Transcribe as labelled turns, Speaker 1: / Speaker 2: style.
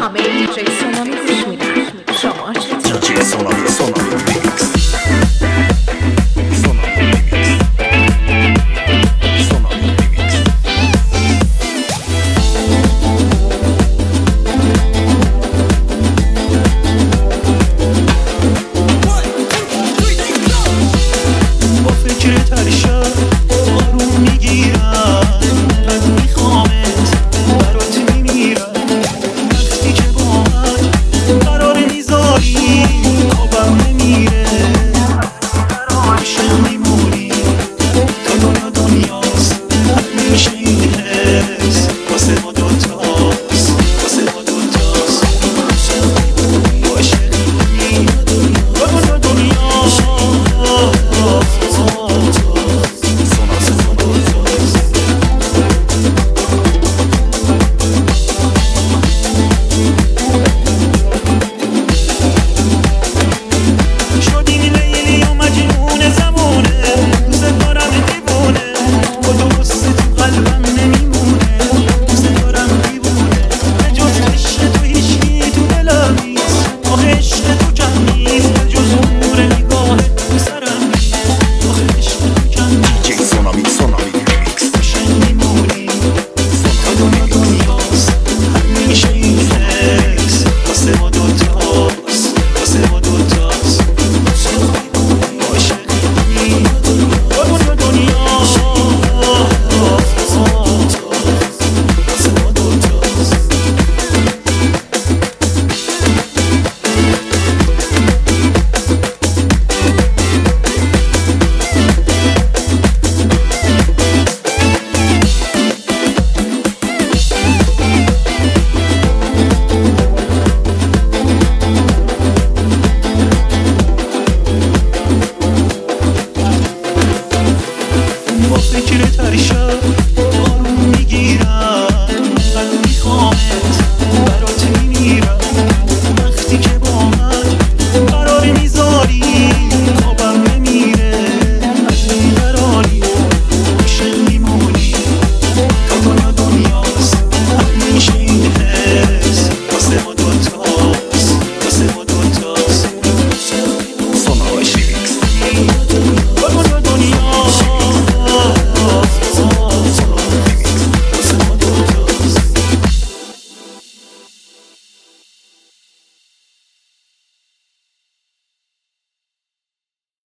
Speaker 1: همه دیجی سونامی گوش میدن. شما چطور؟
Speaker 2: دیجی سونامی ریمیکس.
Speaker 3: با فکر ترشم آروم میگیرم، قد میخوامت برات میمیرم. وقتی که با من قرار میذاری خوابم نمیره، عاشق میمونی تا دنیاست. همیشه این حس واسه ما دوتاست، واسه ما دوتاست. عاشق میمونی تا دنیاست. با فکر ترشم